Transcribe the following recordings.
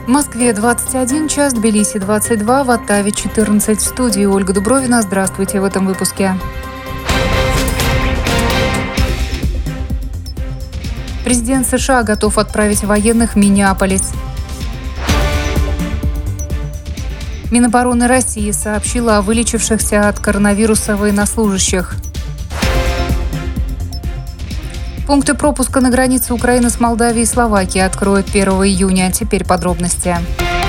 В Москве 21 час, в Тбилиси 22, в Оттаве 14. В студии Ольга Дубровина. Здравствуйте в этом выпуске. Президент США готов отправить военных в Миннеаполис. Минобороны России сообщила о вылечившихся от коронавируса военнослужащих. Пункты пропуска на границе Украины с Молдавией и Словакией откроют 1 июня. Теперь подробности.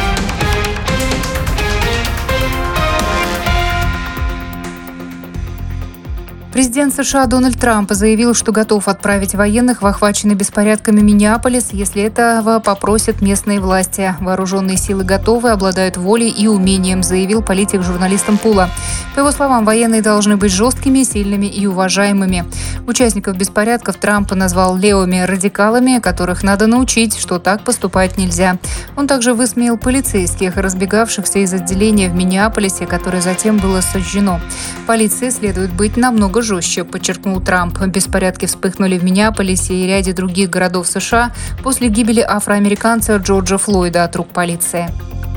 Президент США Дональд Трамп заявил, что готов отправить военных в охваченный беспорядками Миннеаполис, если этого попросят местные власти. Вооруженные силы готовы, обладают волей и умением, заявил политик журналистам Пула. По его словам, военные должны быть жесткими, сильными и уважаемыми. Участников беспорядков Трамп назвал левыми радикалами, которых надо научить, что так поступать нельзя. Он также высмеял полицейских, разбегавшихся из отделения в Миннеаполисе, которое затем было сожжено. Полиции следует быть намного жестче, подчеркнул Трамп. Беспорядки вспыхнули в Миннеаполисе и ряде других городов США после гибели афроамериканца Джорджа Флойда от рук полиции.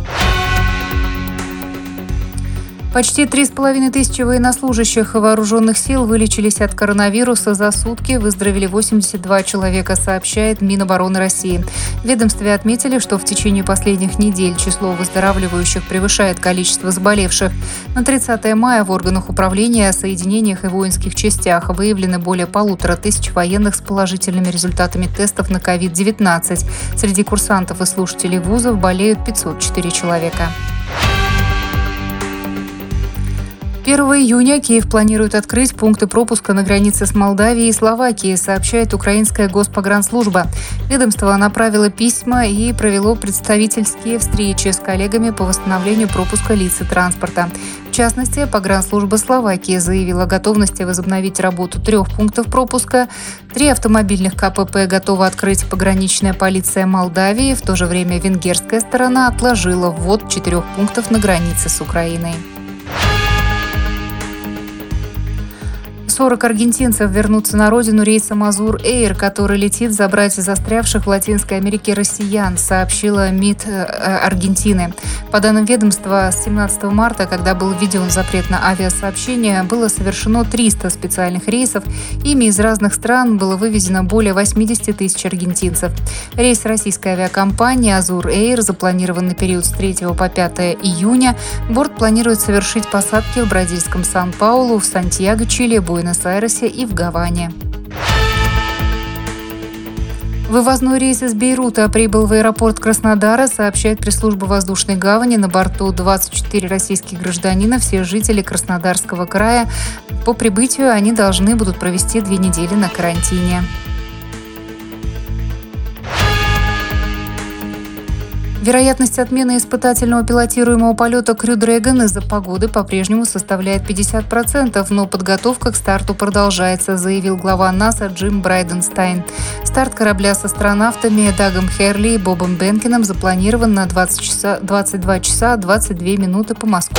Почти 3500 военнослужащих вооруженных сил вылечились от коронавируса за сутки, выздоровели 82 человека, сообщает Минобороны России. В ведомстве отметили, что в течение последних недель число выздоравливающих превышает количество заболевших. На 30 мая в органах управления, соединениях и воинских частях выявлены более 1500 военных с положительными результатами тестов на COVID-19. Среди курсантов и слушателей вузов болеют 504 человека. 1 июня Киев планирует открыть пункты пропуска на границе с Молдавией и Словакией, сообщает украинская Госпогранслужба. Ведомство направило письма и провело представительские встречи с коллегами по восстановлению пропуска лиц и транспорта. В частности, Погранслужба Словакии заявила о готовности возобновить работу 3 пунктов пропуска. 3 автомобильных КПП готова открыть пограничная полиция Молдавии. В то же время венгерская сторона отложила ввод 4 пунктов на границе с Украиной. 40 аргентинцев вернутся на родину рейсом «Азур Эйр», который летит забрать застрявших в Латинской Америке россиян, сообщила МИД Аргентины. По данным ведомства, с 17 марта, когда был введен запрет на авиасообщение, было совершено 300 специальных рейсов. Ими из разных стран было вывезено более 80 тысяч аргентинцев. Рейс российской авиакомпании «Азур Эйр» запланирован на период с 3 по 5 июня. Борт планирует совершить посадки в бразильском Сан-Паулу, в Сантьяго, Чили, Буэнос-Айресе и в Гаване. Вывозной рейс из Бейрута прибыл в аэропорт Краснодара, сообщает пресс-служба воздушной гавани. На борту 24 российских гражданина, все жители Краснодарского края. По прибытию они должны будут провести 2 недели на карантине. Вероятность отмены испытательного пилотируемого полета Crew Dragon из-за погоды по-прежнему составляет 50%, но подготовка к старту продолжается, заявил глава НАСА Джим Брайденстайн. Старт корабля с астронавтами Дагом Херли и Бобом Бенкеном запланирован на 22 часа 22 минуты по Москве.